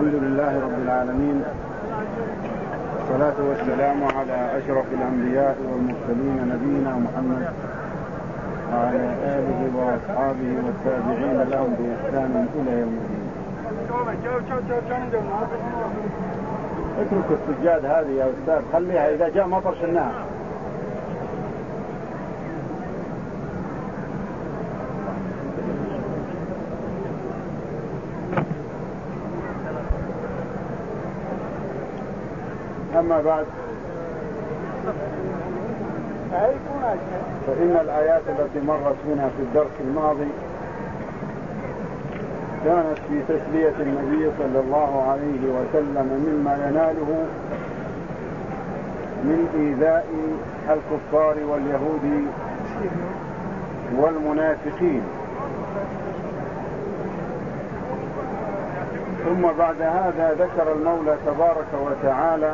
الحمد لله رب العالمين، والصلاة والسلام على أشرف الأنبياء والمرسلين نبينا محمد وعلى آله وأصحابه والتابعين لهم بإحسان إلى يوم الدين. اترك السجاد هذه يا أستاذ، خليها إذا جاء مطر شلناها. أما بعد، فإن الآيات التي مرت منها في الدرس الماضي كانت في تسلية النبي صلى الله عليه وسلم مما يناله من إيذاء الكفار واليهود والمنافقين. ثم بعد هذا ذكر المولى تبارك وتعالى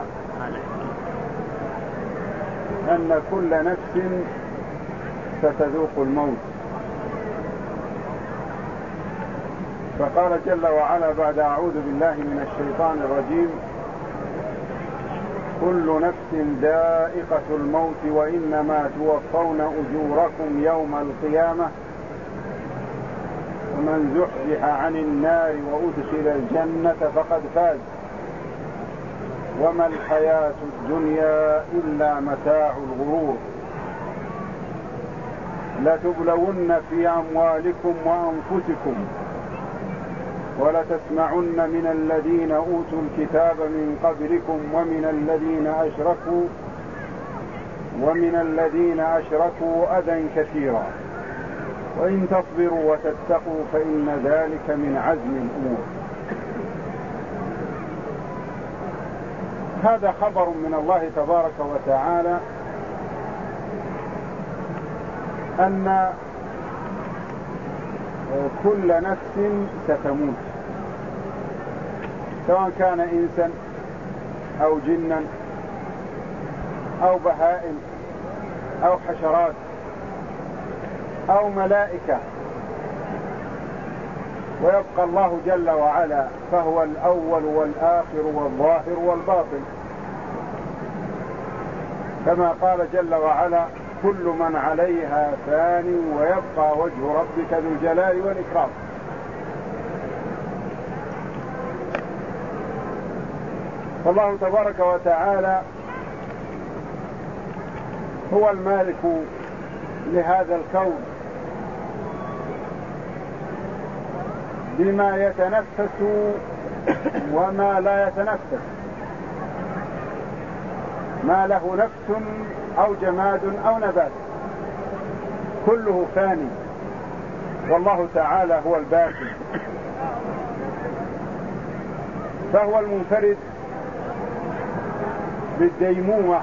أن كل نفس ستذوق الموت، فقال جل وعلا بعد أعوذ بالله من الشيطان الرجيم: كل نفس ذائقة الموت وإنما توفون أجوركم يوم القيامة ومن زحزح عن النار وأدخل الجنة فقد فاز وما الحياة الدنيا إلا متاع الغرور لتبلون في أموالكم وأنفسكم ولتسمعن من الذين أوتوا الكتاب من قبلكم ومن الذين أشركوا أذى كثيرا وإن تصبروا وتتقوا فإن ذلك من عزم الأمور. هذا خبر من الله تبارك وتعالى أن كل نفس ستموت، سواء كان إنسا أو جنا أو بهائم أو حشرات أو ملائكة، ويبقى الله جل وعلا فهو الأول والآخر والظاهر والباطن، كما قال جل وعلا: كل من عليها فان ويبقى وجه ربك ذو الجلال والإكرام. فالله تبارك وتعالى هو المالك لهذا الكون بما يتنفس وما لا يتنفس، ما له نفس أو جماد أو نبات، كله فاني، والله تعالى هو الباقي، فهو المنفرد بالديمومة،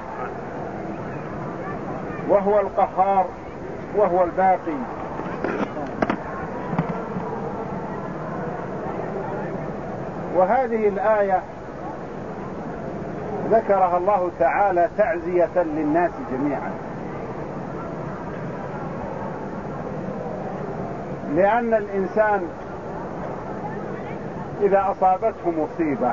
وهو القهار، وهو الباقي. وهذه الآية ذكرها الله تعالى تعزية للناس جميعا، لأن الإنسان إذا أصابته مصيبة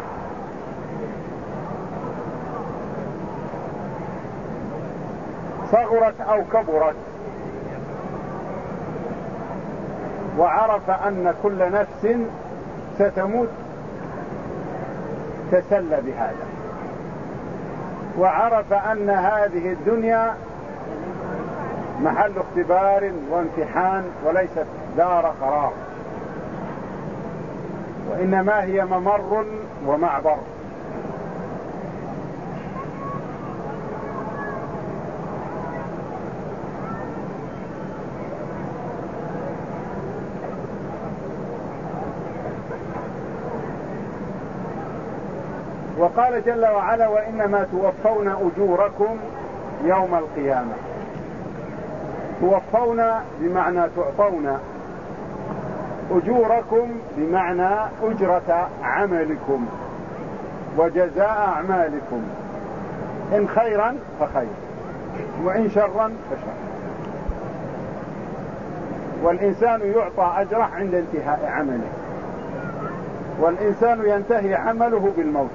صغرت أو كبرت وعرف أن كل نفس ستموت تسلى بهذا، وعرف أن هذه الدنيا محل اختبار وامتحان وليست دار قرار، وإنما هي ممر ومعبر. وقال جل وعلا: وإنما توفون أجوركم يوم القيامة. توفون بمعنى تعطون، أجوركم بمعنى أجرة عملكم وجزاء أعمالكم، إن خيرا فخير وإن شرا فشر. والإنسان يعطى أجره عند انتهاء عمله، والإنسان ينتهي عمله بالموت.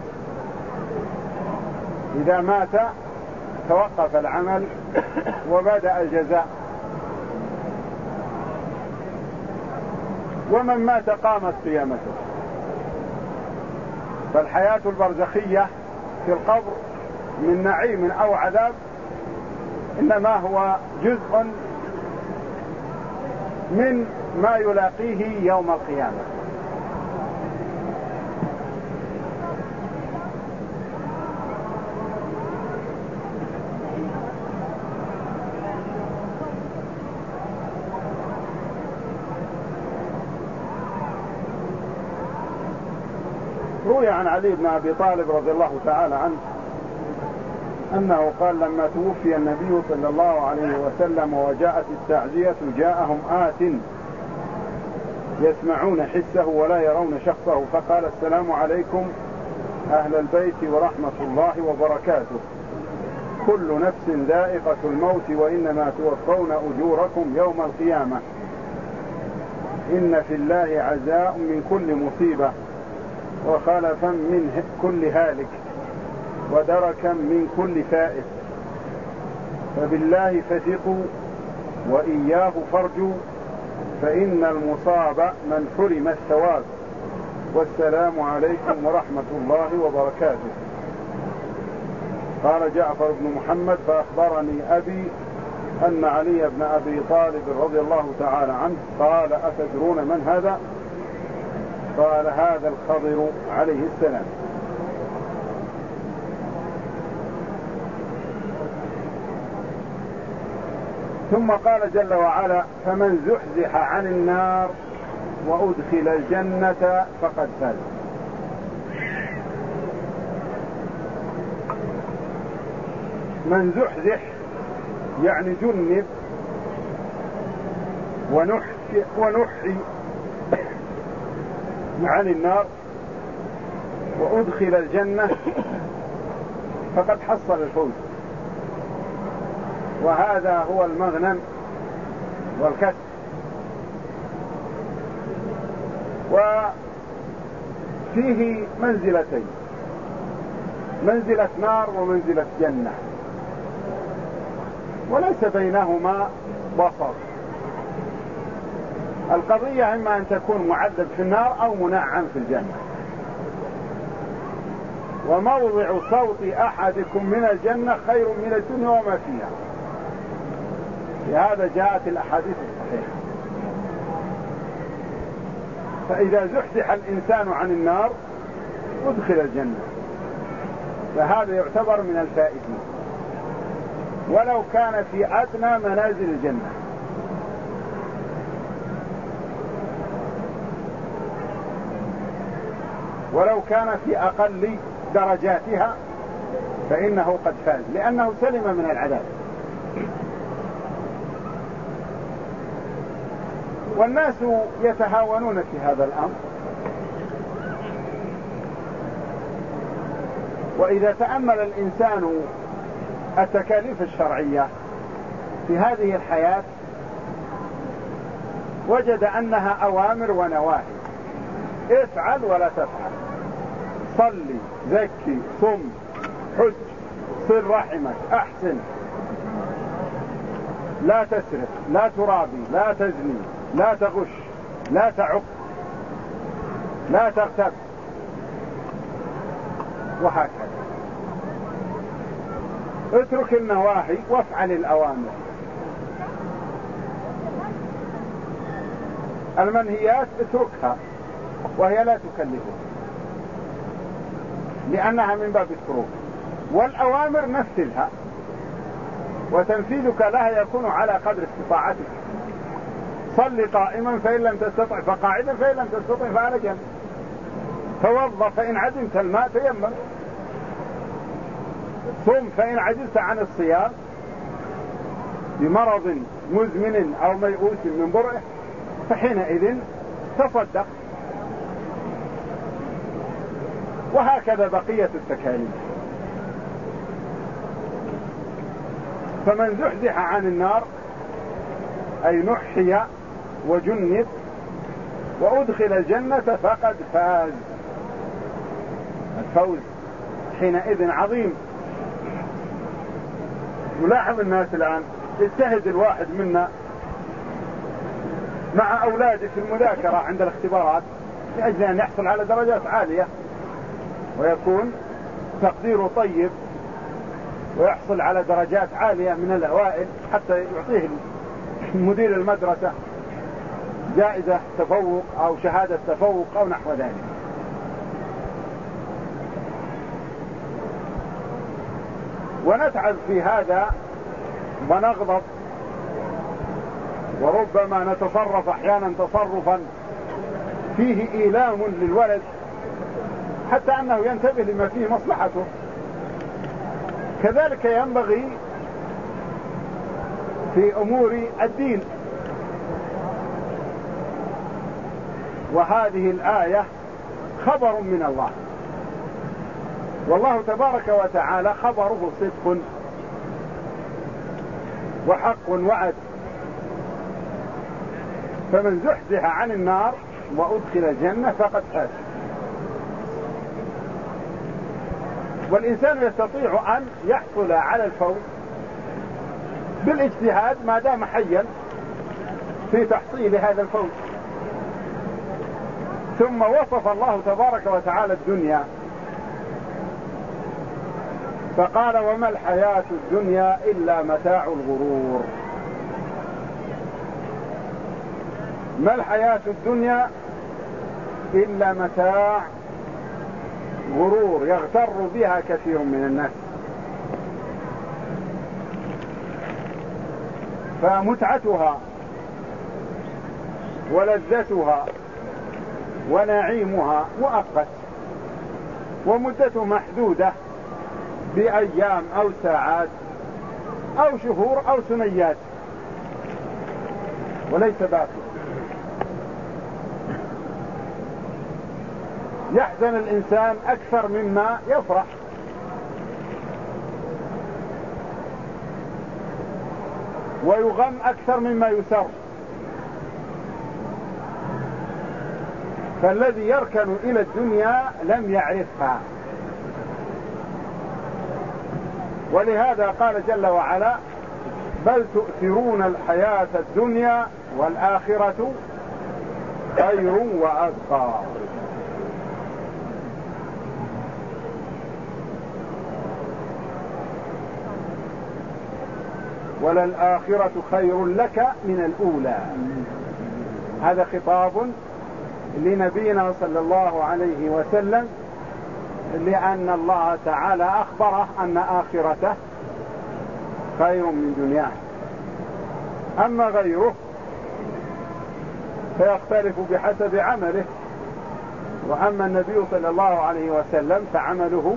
إذا مات توقف العمل وبدأ الجزاء، ومن مات قامت قيامته. فالحياة البرزخية في القبر من نعيم أو عذاب إنما هو جزء من ما يلاقيه يوم القيامة. روي عن علي بن أبي طالب رضي الله تعالى عنه أنه قال لما توفي النبي صلى الله عليه وسلم وجاءت التعزية جاءهم آت يسمعون حسه ولا يرون شخصه، فقال السلام عليكم أهل البيت ورحمة الله وبركاته، كل نفس ذائقة الموت وإنما توفون أجوركم يوم القيامة، إن في الله عزاء من كل مصيبة وخلفا من كل هالك ودركا من كل فائت، فبالله فثقوا وإياه فارجوا، فإن المصاب من حرم الثواب، والسلام عليكم ورحمة الله وبركاته. قال جعفر بن محمد فأخبرني أبي أن علي بن أبي طالب رضي الله تعالى عنه قال أتدرون من هذا؟ قال هذا الخضر عليه السلام. ثم قال جل وعلا فمن زحزح عن النار وأدخل الجنة فقد فاز. من زحزح يعني جنب ونحي عن النار وأدخل الجنة فقد حصل الفوز، وهذا هو المغنم والكسب. وفيه منزلتين، منزلة نار ومنزلة جنة، وليس بينهما بصر. القضية إما أن تكون معذب في النار أو منعم في الجنة. وموضع صوت أحدكم من الجنة خير من الدنيا وما فيها، لهذا جاءت الأحاديث الصحيحة. فإذا زحزح الإنسان عن النار أدخل الجنة، فهذا يعتبر من الفائزين ولو كان في أدنى منازل الجنة. ولو كان في أقل درجاتها فإنه قد فاز، لأنه سلم من العذاب. والناس يتهاونون في هذا الأمر، وإذا تأمل الإنسان التكاليف الشرعية في هذه الحياة وجد أنها أوامر ونواهي، افعل ولا تفعل، صلي، زكي، صم، حج، صل رحمك، أحسن، لا تسرق، لا ترابي، لا تزني، لا تغش، لا تعق، لا تغتب، وهكذا. اترك النواهي وافعل الأوامر. المنهيات اتركها وهي لا تكلفك لأنها من باب التروك، والأوامر نفذها، وتنفيذك لها يكون على قدر استطاعتك. صل قائما فإن لم تستطع فقاعدا، فإن لم تستطع فعلى جنب. توضأ فإن عدمت الماء تيمم. صم فإن عجزت عن الصيام بمرض مزمن أو ميؤوس من برئه فحينئذ تصدق. وهكذا بقية التكاليف. فمن زحزح عن النار أي نحي وجنب وأدخل الجنة فقد فاز. فوز حينئذ عظيم. نلاحظ الناس الآن يجتهد الواحد منا مع أولاده في المذاكرة عند الاختبارات لأجل أن يحصل على درجات عالية ويكون تقديره طيب ويحصل على درجات عالية من الأوائل حتى يعطيه مدير المدرسة جائزة تفوق أو شهادة تفوق أو نحو ذلك. ونتعب في هذا ونغضب وربما نتصرف أحيانا تصرفا فيه إيلام للولد حتى أنه ينتبه لما فيه مصلحته. كذلك ينبغي في أمور الدين. وهذه الآية خبر من الله، والله تبارك وتعالى خبره صدق وحق وعد. فمن زحزح عن النار وأدخل الجنة فقد فاز. والإنسان يستطيع أن يحصل على الفوز بالاجتهاد ما دام حيا في تحصيل هذا الفوز. ثم وصف الله تبارك وتعالى الدنيا فقال وما الحياة الدنيا إلا متاع الغرور. ما الحياة الدنيا إلا متاع غرور يغتر بها كثير من الناس. فمتعتها ولذتها ونعيمها مؤقت ومدته محدودة بأيام أو ساعات أو شهور أو سنيات وليس باقي. يحزن الإنسان أكثر مما يفرح، ويغم أكثر مما يسر. فالذي يركن إلى الدنيا لم يعرفها. ولهذا قال جل وعلا بل تؤثرون الحياة الدنيا والآخرة خير وأبقى. وللآخرة خير لك من الأولى. هذا خطاب لنبينا صلى الله عليه وسلم، لأن الله تعالى أخبره أن آخرته خير من دنياه. أما غيره فيختلف بحسب عمله. وأما النبي صلى الله عليه وسلم فعمله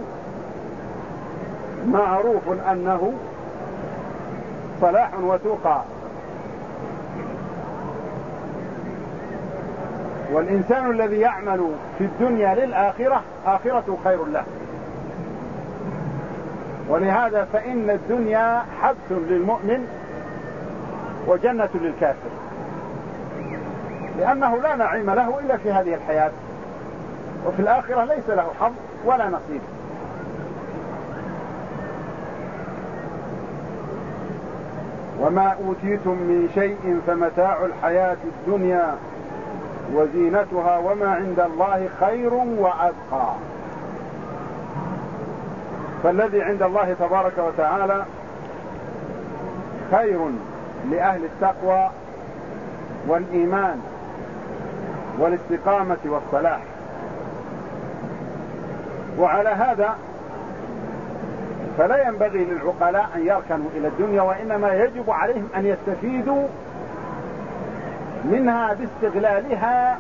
معروف أنه صلاح وتقى. والإنسان الذي يعمل في الدنيا للآخرة آخرته خير له. ولهذا فإن الدنيا حبس للمؤمن وجنة للكافر، لأنه لا نعيم له إلا في هذه الحياة، وفي الآخرة ليس له حظ ولا نصيب. وما أوتيتم من شيء فمتاع الحياة الدنيا وزينتها وما عند الله خير وأبقى. فالذي عند الله تبارك وتعالى خير لأهل التقوى والإيمان والاستقامة والصلاح. وعلى هذا فلا ينبغي للعقلاء أن يركنوا إلى الدنيا، وإنما يجب عليهم أن يستفيدوا منها باستغلالها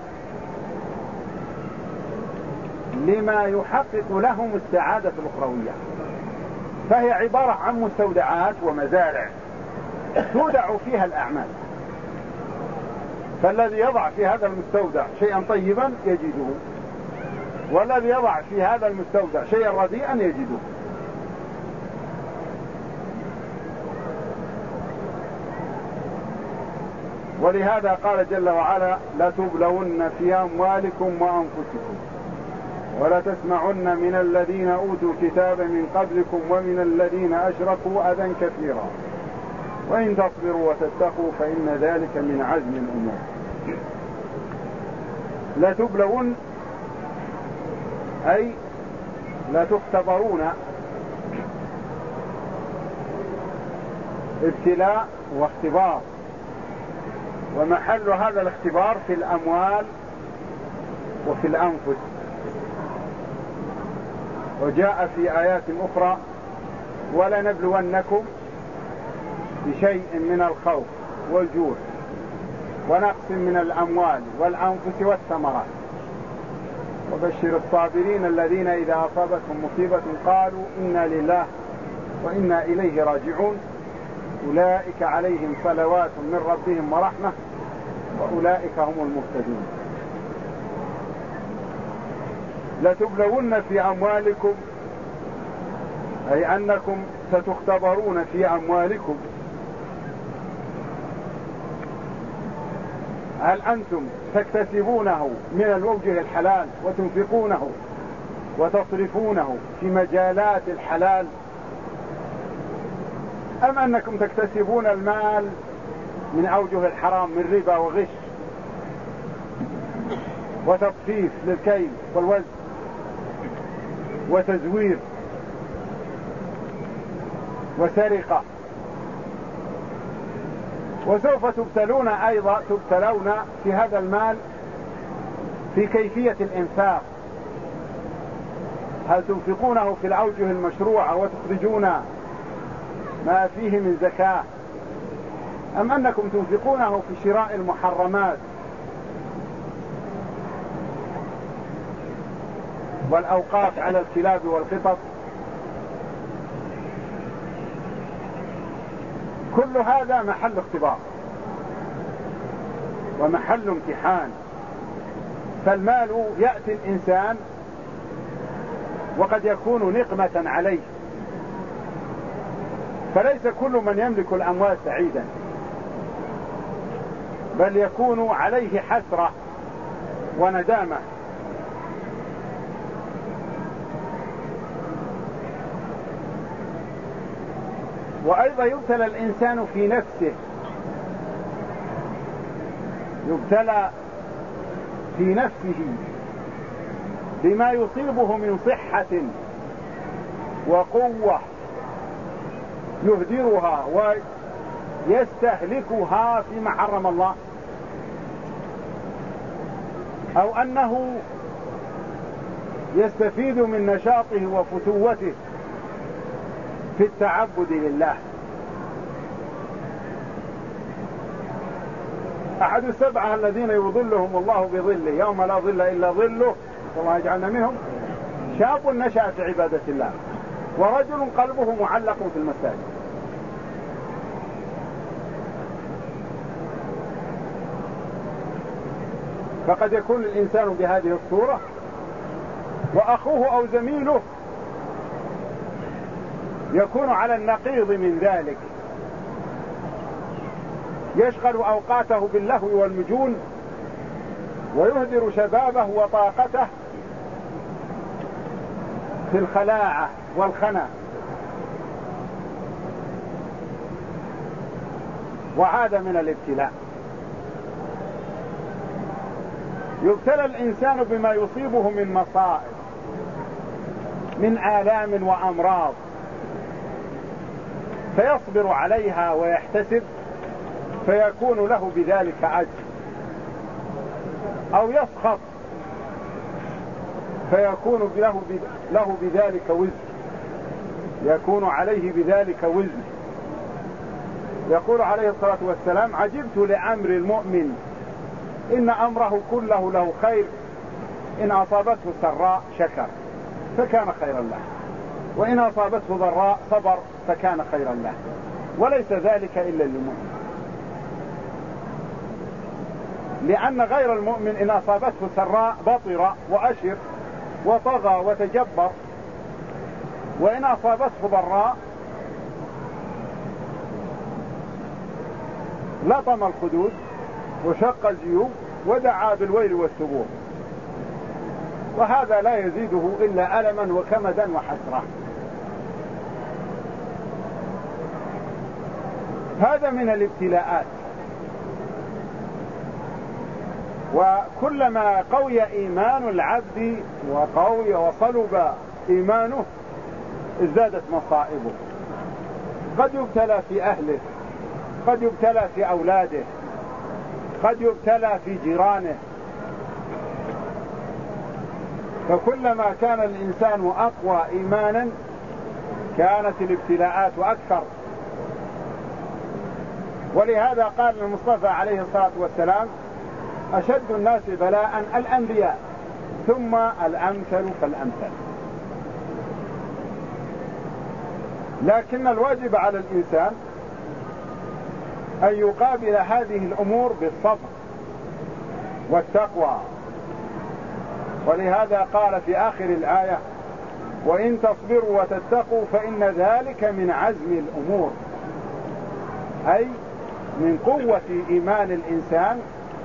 لما يحقق لهم السعادة الأخروية. فهي عبارة عن مستودعات ومزارع تودع فيها الأعمال. فالذي يضع في هذا المستودع شيئا طيبا يجده، والذي يضع في هذا المستودع شيئا رديئا يجده. ولهذا قال جل وعلا لا تبلون في أموالكم وأنفسكم ولا تسمعن من الذين أوتوا الكتاب من قبلكم ومن الذين أشركوا أذى كثيرا وإن تصبروا وتتقوا فإن ذلك من عزم الأمور. لا تبلون أي لا تختبرون، ابتلاء واختبار، ومحل هذا الاختبار في الأموال وفي الأنفس. وجاء في آيات أخرى ولنبلونكم بشيء من الخوف والجوع ونقص من الأموال والأنفس والثمرات وبشر الصابرين الذين إذا أصابتهم مصيبة قالوا إنا لله وإنا إليه راجعون أولئك عليهم صلوات من ربهم ورحمة وأولئك هم المهتدون. لتبلون في أموالكم أي أنكم ستختبرون في أموالكم، هل أنتم تكتسبونه من الوجه الحلال وتنفقونه وتصرفونه في مجالات الحلال، أم أنكم تكتسبون المال من أوجه الحرام من ربا وغش وتطفيف للكيل والوزن وتزوير وسرقة؟ وسوف تبتلون أيضا في هذا المال في كيفية الإنفاق، هل تنفقونه في الأوجه المشروعة وتخرجون ما فيه من زكاة، أم أنكم تنفقونه في شراء المحرمات والأوقات على الكلاب والقطط؟ كل هذا محل اختبار ومحل امتحان. فالمال يأتي الإنسان وقد يكون نقمة عليه، فليس كل من يملك الأموال سعيدا، بل يكون عليه حسرة وندامة. وأيضا يبتلى الإنسان في نفسه، يبتلى في نفسه بما يصيبه من صحة وقوة يهدرها ويستهلكها فيما حرم الله، أو أنه يستفيد من نشاطه وفتوته في التعبد لله. أحد السبعة الذين يظلهم الله بظله يوم لا ظل إلا ظله كما يجعلنا منهم شاب نشأ في عبادة الله ورجل قلبه معلق في المساجد. فقد يكون الإنسان بهذه الصورة وأخوه أو زميله يكون على النقيض من ذلك، يشغل أوقاته باللهو والمجون ويهدر شبابه وطاقته في الخلاعة والخنا، وعاد من الابتلاء. يبتلى الإنسان بما يصيبه من مصائب، من آلام وأمراض، فيصبر عليها ويحتسب فيكون له بذلك أجر، أو يسخط فيكون له بذلك وزر، يكون عليه بذلك وزر. يقول عليه الصلاة والسلام: عجبت لأمر المؤمن إن أمره كله له خير، إن أصابته سراء شكر فكان خيرا له، وإن أصابته ضراء صبر فكان خيرا له، وليس ذلك إلا للمؤمن. لأن غير المؤمن إن أصابته سراء بطر وأشر وطغى وتجبر، وإن أصابته ضراء لطم الخدود وشق الجيوب ودعا بالويل والثبور. وهذا لا يزيده إلا ألما وكمدا وحسرة. هذا من الابتلاءات. وكلما قوي إيمان العبد وقوي وصلب إيمانه ازدادت مصائبه. قد يبتلى في أهله، قد يبتلى في أولاده، قد يبتلى في جيرانه. فكلما كان الإنسان أقوى إيمانا كانت الابتلاءات أكثر. ولهذا قال المصطفى عليه الصلاة والسلام: أشد الناس بلاء الأنبياء ثم الأمثل فالأمثل. لكن الواجب على الإنسان أن يقابل هذه الأمور بالصبر والتقوى. ولهذا قال في آخر الآية: وإن تصبروا وتتقوا فإن ذلك من عزم الأمور، أي من قوة إيمان الإنسان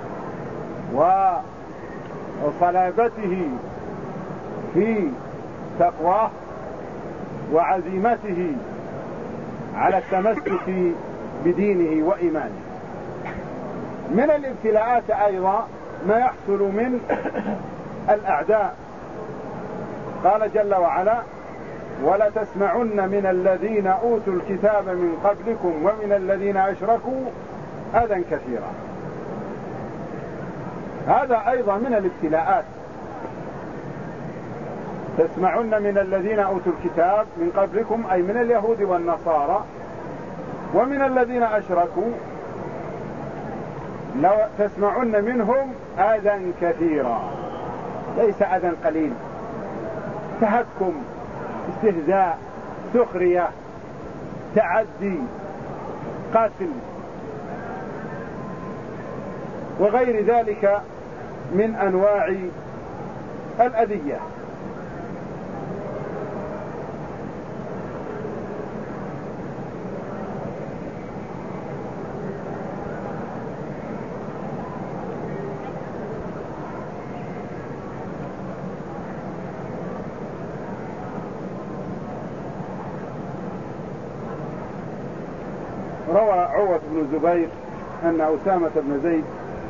وصلابته في تقواه وعزيمته على التمسك بدينه وإيمانه. من الابتلاءات أيضا ما يحصل من الأعداء. قال جل وعلا: ولتسمعن من الذين أوتوا الكتاب من قبلكم ومن الذين أشركوا أذى كثيرا. هذا أيضا من الابتلاءات. تسمعن من الذين أوتوا الكتاب من قبلكم أي من اليهود والنصارى، ومن الذين أشركوا لو تسمعن منهم أذى كثيرا، ليس أذى قليل، تهكم، استهزاء، سخرية، تعدي، قتل وغير ذلك من أنواع الأذية. روى عروة بن الزبير أن أسامة بن زيد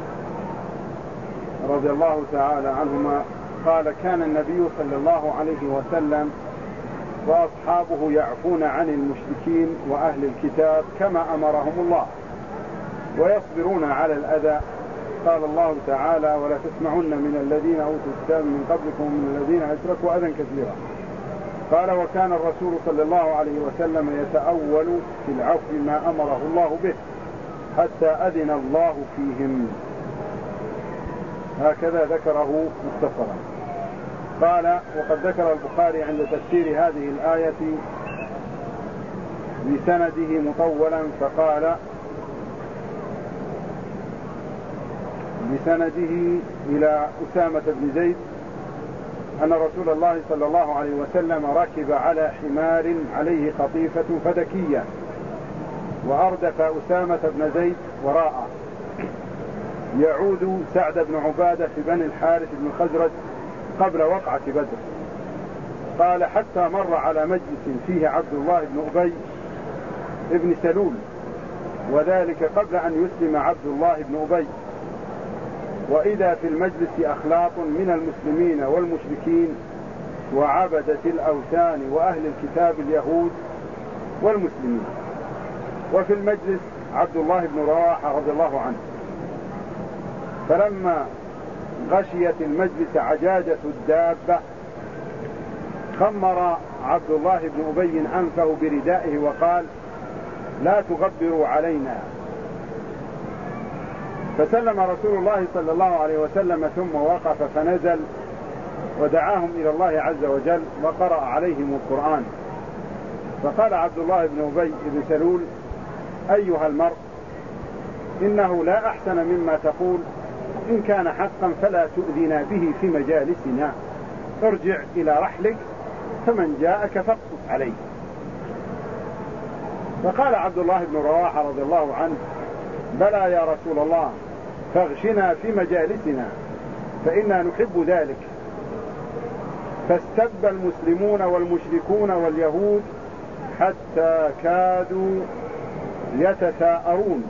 رضي الله تعالى عنهما قال: كان النبي صلى الله عليه وسلم وأصحابه يعفون عن المشركين وأهل الكتاب كما أمرهم الله ويصبرون على الأذى. قال الله تعالى: ولا تسمعن من الذين أوتوا الكتاب من قبلكم ومن الذين أشركوا أذى كثيرا. قال: وكان الرسول صلى الله عليه وسلم يتأول في العفو ما أمره الله به حتى أذن الله فيهم. هكذا ذكره مختصرا. قال: وقد ذكر البخاري عند تفسير هذه الآية بسنده مطولا فقال: بسنده إلى أسامة بن زيد أن رسول الله صلى الله عليه وسلم ركب على حمار عليه قطيفة فدكية وأردف أسامة بن زيد وراءه يعود سعد بن عبادة في بني الحارث بن الخزرج قبل وقعة بدر. قال: حتى مر على مجلس فيه عبد الله بن أبي بن سلول، وذلك قبل أن يسلم عبد الله بن أبي، وإذا في المجلس أخلاق من المسلمين والمشركين وعبدة الأوثان وأهل الكتاب اليهود والمسلمين، وفي المجلس عبد الله بن رواحة رضي الله عنه. فلما غشيت المجلس عجاجة الدابة خمر عبد الله بن أبي أنفه بردائه وقال: لا تغبروا علينا. فسلم رسول الله صلى الله عليه وسلم ثم وقف فنزل ودعاهم إلى الله عز وجل وقرأ عليهم القرآن. فقال عبد الله بن أبي بن سلول: أيها المرء، إنه لا أحسن مما تقول، إن كان حقا فلا تؤذنا به في مجالسنا، ارجع إلى رحلك فمن جاءك فاقصص عليه. فقال عبد الله بن رواحة رضي الله عنه: بلى يا رسول الله، فاغشنا في مجالسنا فإنا نحب ذلك. فاستب المسلمون والمشركون واليهود حتى كادوا يتثاءرون،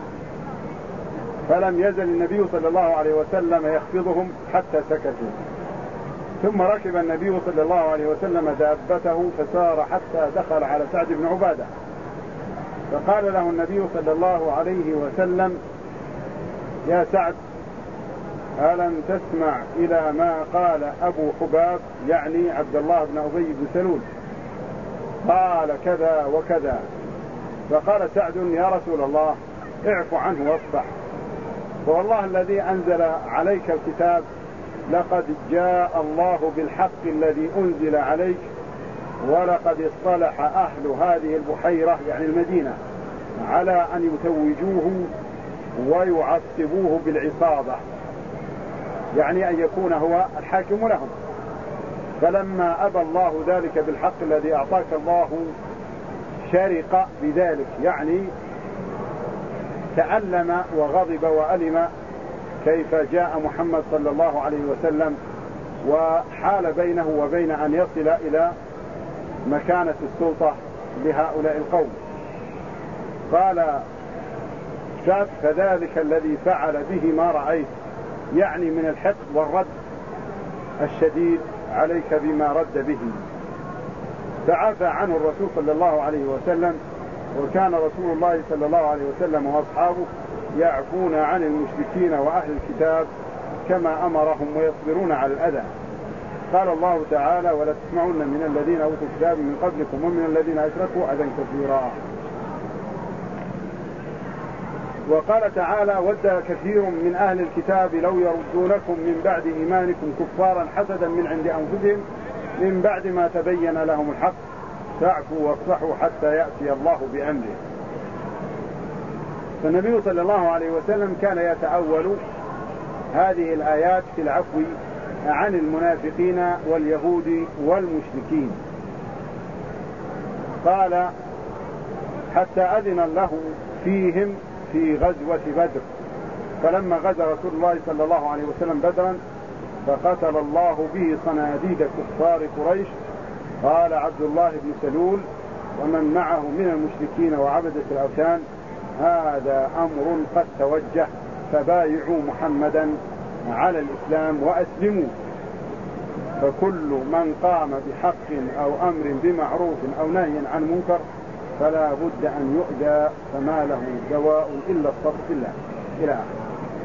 فلم يزل النبي صلى الله عليه وسلم يخفضهم حتى سكتوا. ثم ركب النبي صلى الله عليه وسلم دابته فسار حتى دخل على سعد بن عبادة، فقال له النبي صلى الله عليه وسلم: يا سعد، ألم تسمع إلى ما قال أبو حباب، يعني عبد الله بن أبي بن سلول، قال كذا وكذا. فقال سعد: يا رسول الله، اعف عنه واصفح، فوالله الذي أنزل عليك الكتاب لقد جاء الله بالحق الذي أنزل عليك، ولقد اصطلح أهل هذه البحيرة يعني المدينة على أن يتوجوه ويعصبوه بالعصابة، يعني أن يكون هو الحاكم لهم. فلما أبى الله ذلك بالحق الذي أعطاك الله شرق بذلك، يعني تألم وغضب وألم كيف جاء محمد صلى الله عليه وسلم، وحال بينه وبين أن يصل إلى مكانة السلطة لهؤلاء القوم. قال سعد: فذلك الذي فعل به ما رأيت، يعني من الحقد والرد الشديد عليك بما رد به. فعفى عنه الرسول صلى الله عليه وسلم، وكان رسول الله صلى الله عليه وسلم وأصحابه يعفون عن المشركين وأهل الكتاب كما أمرهم ويصبرون على الأذى. قال الله تعالى: ولا تسمعن من الذين أوتوا الكتاب من قبلكم ومن الذين أشركوا أذى كثيرا. وقال تعالى: ود كثير من أهل الكتاب لو يردونكم من بعد إيمانكم كفارا حسدا من عند أنفسهم من بعد ما تبين لهم الحق فاعفوا واصفحوا حتى يأتي الله بأمره. فالنبي صلى الله عليه وسلم كان يتأول هذه الآيات في العفو عن المنافقين واليهود والمشركين. قال: حتى أذن له فيهم في غزوة بدر، فلما غزا رسول الله صلى الله عليه وسلم بدرا فقتل الله به صناديد كفار قريش. قال عبد الله بن سلول ومن معه من المشركين وعبدة الأوثان: هذا أمر قد توجه، فبايعوا محمدا على الإسلام وأسلموا. فكل من قام بحق أو أمر بمعروف أو نهي عن منكر فلا بد أن يؤذى، فما له دواء إلا الصبر بالله إلى آخره.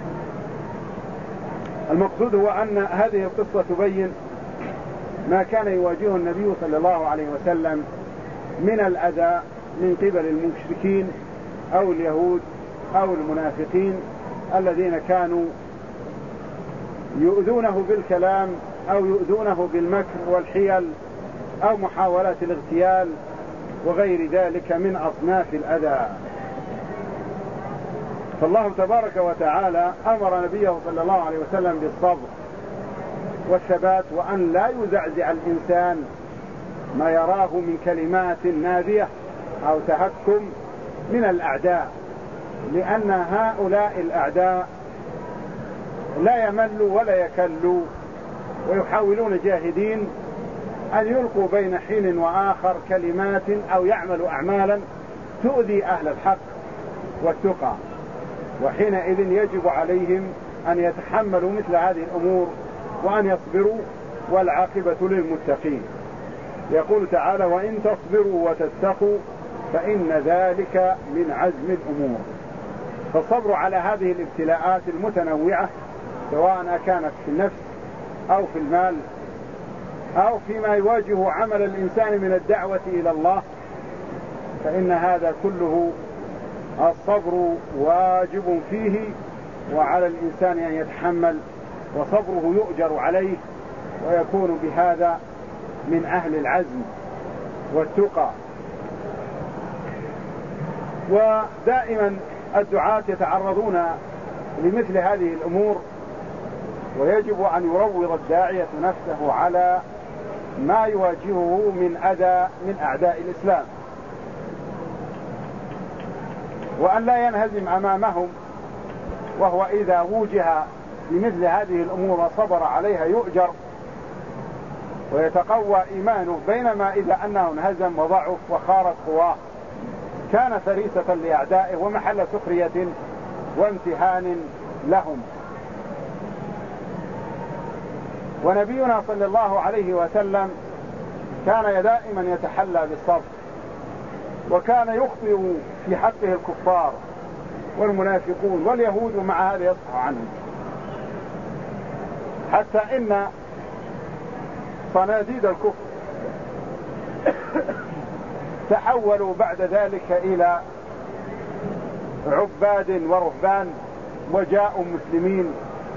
المقصود هو أن هذه القصة تبين ما كان يواجهه النبي صلى الله عليه وسلم من الأذى من قبل المشركين أو اليهود أو المنافقين الذين كانوا يؤذونه بالكلام أو يؤذونه بالمكر والحيل أو محاولات الاغتيال وغير ذلك من أصناف الأذى. فالله تبارك وتعالى أمر نبيه صلى الله عليه وسلم بالصبر والثبات، وأن لا يزعزع الإنسان ما يراه من كلمات نابية أو تهكم من الأعداء، لأن هؤلاء الأعداء لا يملوا ولا يكلوا، ويحاولون جاهدين أن يلقوا بين حين وآخر كلمات أو يعملوا أعمالا تؤذي أهل الحق والتقى، وحينئذ يجب عليهم أن يتحملوا مثل هذه الأمور وأن يصبروا، والعاقبة للمتقين. يقول تعالى: وإن تصبروا وتتقوا فإن ذلك من عزم الأمور. فالصبر على هذه الابتلاءات المتنوعة سواء كانت في النفس أو في المال أو فيما يواجه عمل الإنسان من الدعوة إلى الله، فإن هذا كله الصبر واجب فيه، وعلى الإنسان أن يتحمل، وصبره يؤجر عليه ويكون بهذا من أهل العزم والتقى. ودائما الدعاة يتعرضون لمثل هذه الأمور، ويجب أن يروض الداعية نفسه على ما يواجهه من أذى من أعداء الإسلام، وأن لا ينهزم أمامهم، وهو إذا وجه بمثل هذه الأمور وصبر عليها يؤجر، ويتقوى إيمانه، بينما إذا أنه انهزم وضعف وخارت قواه كان فريسة لأعدائه ومحل سخرية وامتهان لهم. ونبينا صلى الله عليه وسلم كان دائما يتحلى بالصبر، وكان يخطئ في حقه الكفار والمنافقون واليهود، ومع هذا يصفح عنهم، حتى إن صناديد الكفر تحولوا بعد ذلك إلى عباد ورهبان، وجاءوا مسلمين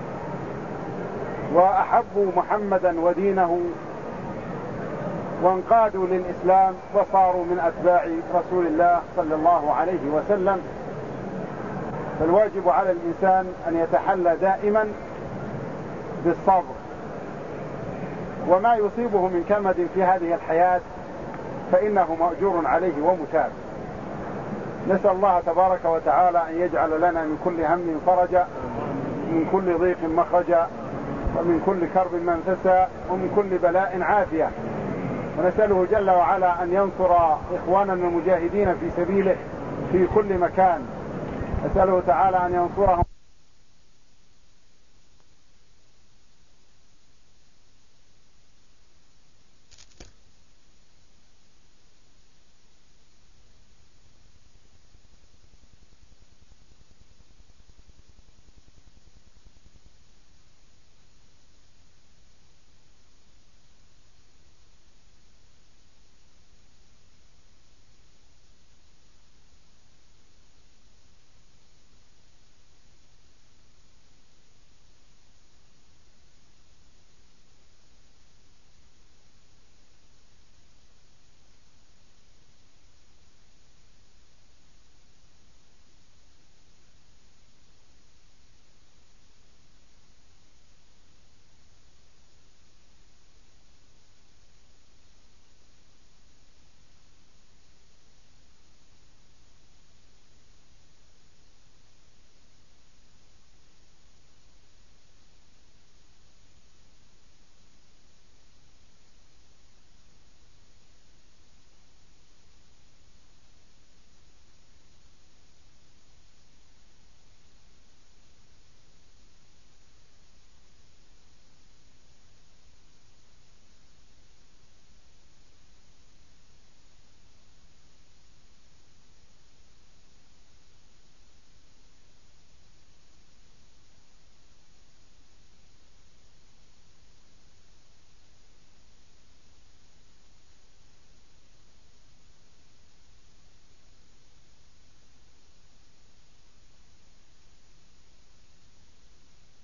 وأحبوا محمدا ودينه وانقادوا للإسلام وصاروا من أتباع رسول الله صلى الله عليه وسلم. فالواجب على الإنسان أن يتحلى دائما بالصبر، وما يصيبه من كمد في هذه الحياة فإنه مأجور عليه ومثاب. نسأل الله تبارك وتعالى أن يجعل لنا من كل هم فرجا، من كل ضيق مخرجا، ومن كل كرب منفسا، ومن كل بلاء عافية. ونسأله جل وعلا أن ينصر إخواننا المجاهدين في سبيله في كل مكان. نسأله تعالى أن ينصرهم